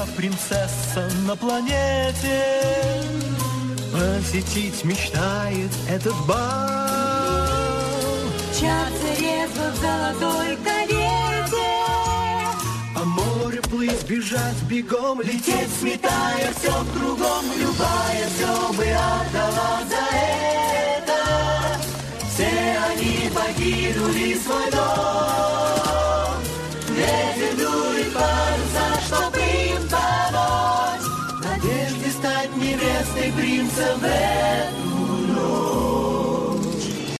вся принцесса на планете, посетить мечтает этот бал. Мчаться резво в золотой карете, По морю плыть, бежать бегом, лететь, сметая все кругом. Любая все бы отдала за это. Все они покинули свой дом. Ветер дует паруса, чтоб им помочь. В надежде стать невестой принца в этом